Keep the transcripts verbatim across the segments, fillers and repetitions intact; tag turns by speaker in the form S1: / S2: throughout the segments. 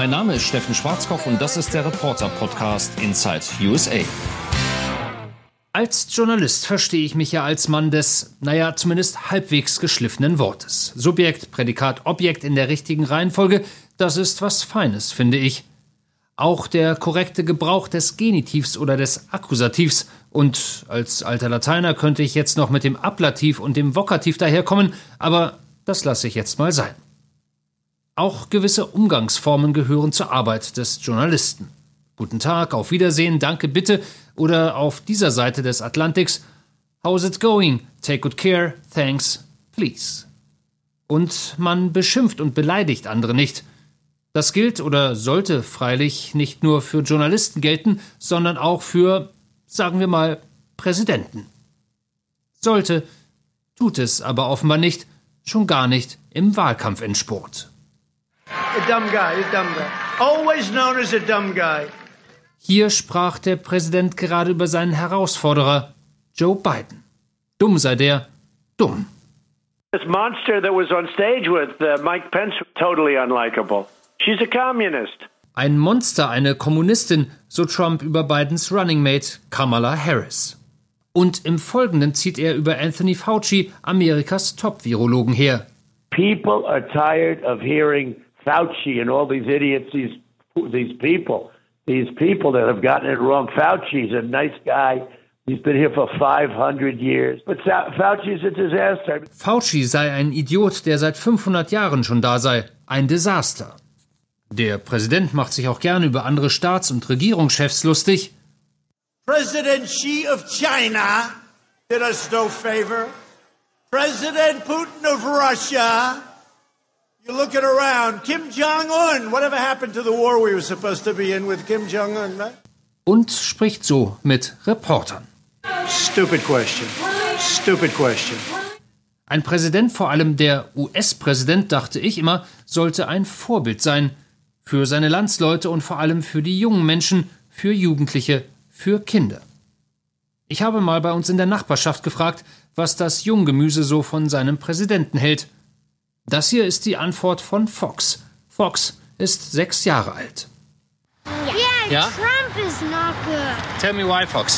S1: Mein Name ist Steffen Schwarzkopf und das ist der Reporter-Podcast Inside U S A. Als Journalist verstehe ich mich ja als Mann des, naja, zumindest halbwegs geschliffenen Wortes. Subjekt, Prädikat, Objekt in der richtigen Reihenfolge, das ist was Feines, finde ich. Auch der korrekte Gebrauch des Genitivs oder des Akkusativs, und als alter Lateiner könnte ich jetzt noch mit dem Ablativ und dem Vokativ daherkommen, aber das lasse ich jetzt mal sein. Auch gewisse Umgangsformen gehören zur Arbeit des Journalisten. Guten Tag, auf Wiedersehen, danke, bitte, oder auf dieser Seite des Atlantiks, how's it going, take good care, thanks, please. Und man beschimpft und beleidigt andere nicht. Das gilt oder sollte freilich nicht nur für Journalisten gelten, sondern auch für, sagen wir mal, Präsidenten. Sollte, tut es aber offenbar nicht, schon gar nicht im Wahlkampfendspurt.
S2: A dumb guy, a dumb guy. Always known as a dumb guy.
S1: Hier sprach der Präsident gerade über seinen Herausforderer, Joe Biden. Dumm sei der, dumm.
S3: This monster that was on stage with uh, Mike Pence, totally unlikable. She's a communist.
S1: Ein Monster, eine Kommunistin, so Trump über Bidens Running Mate Kamala Harris. Und im Folgenden zieht er über Anthony Fauci, Amerikas Top-Virologen, her.
S4: People are tired of hearing Fauci and all these idiots, these these people. These people that have gotten it wrong. Fauci's a nice guy. He's been here for five hundred years. But Fauci's a disaster.
S1: Fauci sei ein Idiot, der seit fünfhundert Jahren schon da sei. Ein Desaster. Der Präsident macht sich auch gerne über andere Staats- und Regierungschefs lustig.
S2: President Xi of China did us no favor. President Putin of Russia. You're looking around. Kim Jong-un. Whatever happened to the war we were supposed to be in with Kim Jong-un, right?
S1: Und spricht so mit Reportern.
S2: Stupid question. Stupid question.
S1: Ein Präsident, vor allem der U S-Präsident, dachte ich immer, sollte ein Vorbild sein. Für seine Landsleute und vor allem für die jungen Menschen, für Jugendliche, für Kinder. Ich habe mal bei uns in der Nachbarschaft gefragt, was das Junggemüse so von seinem Präsidenten hält. Das hier ist die Antwort von Fox. Fox ist sechs Jahre alt.
S5: Yeah,
S1: Ja?
S5: Trump is not good.
S1: Tell me why, Fox.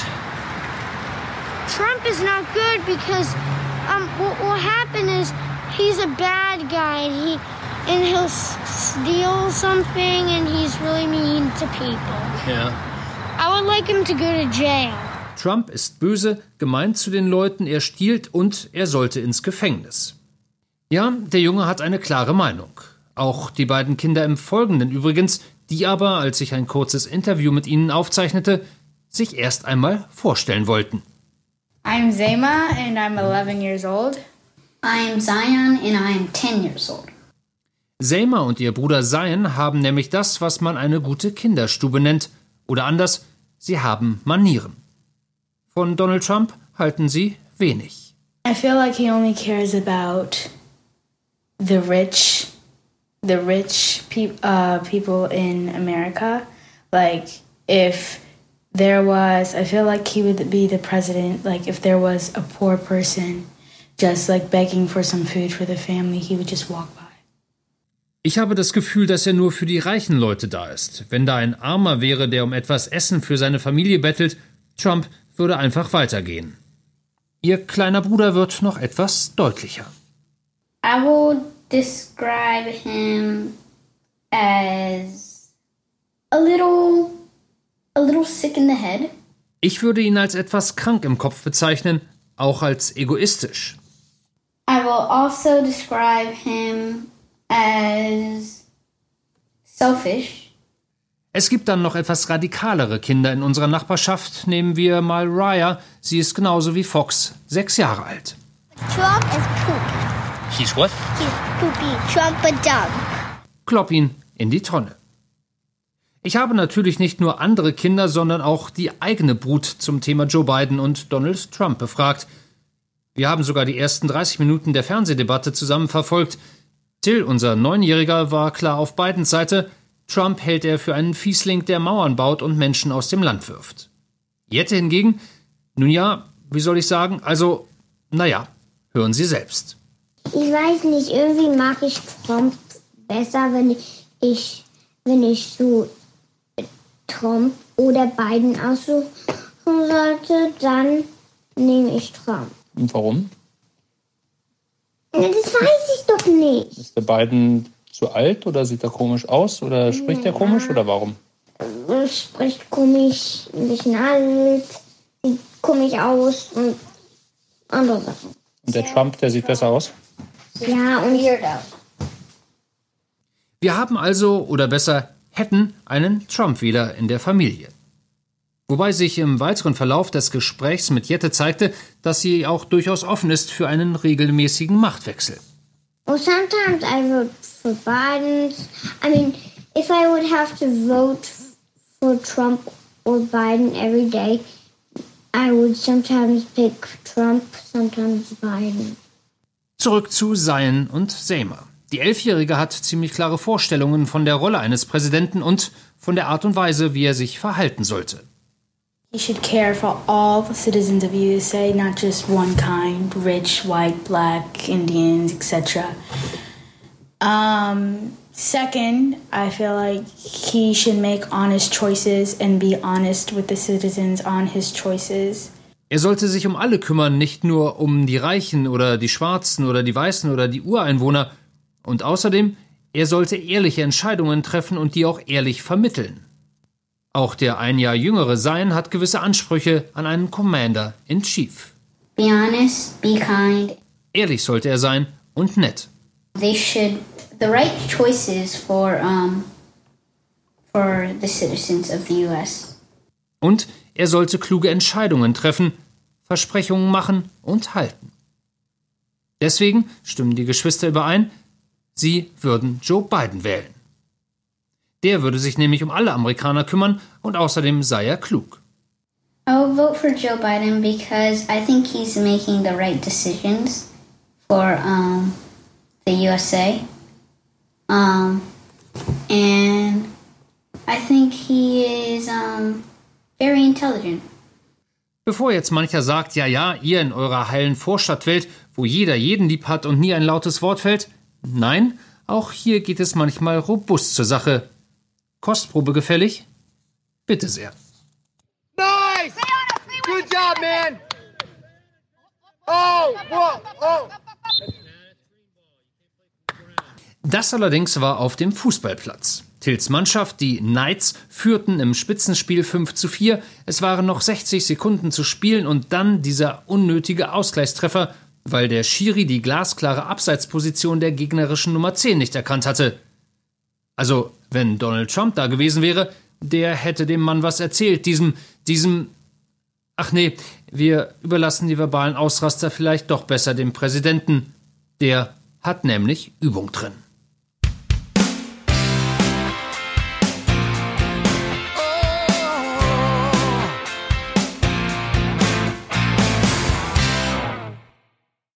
S5: Trump is not good because um, what will happen is he's a bad guy and, he, and he'll s- steal something and he's really mean to people.
S1: Ja.
S5: I would like him to go to jail.
S1: Trump ist böse, gemein zu den Leuten, er stiehlt und er sollte ins Gefängnis. Ja, der Junge hat eine klare Meinung. Auch die beiden Kinder im Folgenden übrigens, die aber, als ich ein kurzes Interview mit ihnen aufzeichnete, sich erst einmal vorstellen wollten.
S6: I'm Zema and I'm eleven years old.
S7: I'm Zion and I'm ten years old.
S1: Zema und ihr Bruder Zion haben nämlich das, was man eine gute Kinderstube nennt. Oder anders, sie haben Manieren. Von Donald Trump halten sie wenig.
S6: I feel like he only cares about the rich, the rich pe- uh, people in America. Like, if there was, I feel like he would be the president, like if there was a poor person just like begging for some food for the family, he would just walk by.
S1: Ich habe das Gefühl, dass er nur für die reichen Leute da ist. Wenn da ein Armer wäre, der um etwas Essen für seine Familie bettelt, Trump würde einfach weitergehen. Ihr kleiner Bruder wird noch etwas deutlicher.
S7: I will describe him as a little, a little sick in the head.
S1: Ich würde ihn als etwas krank im Kopf bezeichnen, auch als egoistisch.
S7: I will also describe him as selfish.
S1: Es gibt dann noch etwas radikalere Kinder in unserer Nachbarschaft. Nehmen wir mal Raya. Sie ist genauso wie Fox, sechs Jahre alt.
S5: Trump is poopy.
S1: He's what?
S5: He's poopy. Trump is dumb.
S1: Klopp ihn in die Tonne. Ich habe natürlich nicht nur andere Kinder, sondern auch die eigene Brut zum Thema Joe Biden und Donald Trump befragt. Wir haben sogar die ersten dreißig Minuten der Fernsehdebatte zusammen verfolgt. Till, unser Neunjähriger, war klar auf Bidens Seite. Trump hält er für einen Fiesling, der Mauern baut und Menschen aus dem Land wirft. Jette hingegen, nun ja, wie soll ich sagen, also, naja, hören Sie selbst.
S8: Ich weiß nicht, irgendwie mag ich Trump besser, wenn ich
S5: wenn ich so Trump oder Biden aussuchen sollte, dann nehme ich Trump.
S8: Und warum?
S5: Das weiß ich doch nicht.
S8: Ist der Biden zu alt oder sieht er komisch aus oder spricht er komisch oder warum?
S5: Er spricht komisch, ein bisschen alt, sieht komisch aus und andere Sachen.
S8: Und der Trump, der sieht besser aus?
S5: Ja, und
S1: Wir haben also, oder besser hätten, einen Trump-Wähler in der Familie. Wobei sich im weiteren Verlauf des Gesprächs mit Jette zeigte, dass sie auch durchaus offen ist für einen regelmäßigen Machtwechsel.
S5: well, sometimes I vote for Biden. I mean, if I would have to vote for Trump or Biden every day, I would sometimes pick Trump, sometimes Biden.
S1: Zurück zu Zion und Seymour. Die Elfjährige hat ziemlich klare Vorstellungen von der Rolle eines Präsidenten und von der Art und Weise, wie er sich verhalten sollte.
S6: He should care for all the citizens of U S A, not just one kind, rich, white, black, Indians, et cetera. Um, second, I feel like he should make honest choices and be honest with the citizens on his choices.
S1: Er sollte sich um alle kümmern, nicht nur um die Reichen oder die Schwarzen oder die Weißen oder die Ureinwohner. Und außerdem, er sollte ehrliche Entscheidungen treffen und die auch ehrlich vermitteln. Auch der ein Jahr jüngere Zion hat gewisse Ansprüche an einen Commander-in-Chief.
S7: Be honest, be kind.
S1: Ehrlich sollte er sein und nett.
S7: They should the right choices for um for the citizens of the U S.
S1: Und er sollte kluge Entscheidungen treffen, Versprechungen machen und halten. Deswegen stimmen die Geschwister überein, sie würden Joe Biden wählen. Der würde sich nämlich um alle Amerikaner kümmern und außerdem sei er klug.
S7: I will vote for Joe Biden because I think he's making the right decisions for um the U S A. Um and I think he is um very intelligent.
S1: Bevor jetzt mancher sagt, ja, ja, ihr in eurer heilen Vorstadtwelt, wo jeder jeden lieb hat und nie ein lautes Wort fällt, nein, auch hier geht es manchmal robust zur Sache. Kostprobe gefällig? Bitte sehr.
S2: Nice! Good job, man! Oh, whoa, oh!
S1: Das allerdings war auf dem Fußballplatz. Tills Mannschaft, die Knights, führten im Spitzenspiel fünf zu vier. Es waren noch sechzig Sekunden zu spielen und dann dieser unnötige Ausgleichstreffer, weil der Schiri die glasklare Abseitsposition der gegnerischen Nummer zehn nicht erkannt hatte. Also, wenn Donald Trump da gewesen wäre, der hätte dem Mann was erzählt, diesem, diesem... Ach nee, wir überlassen die verbalen Ausraster vielleicht doch besser dem Präsidenten. Der hat nämlich Übung drin.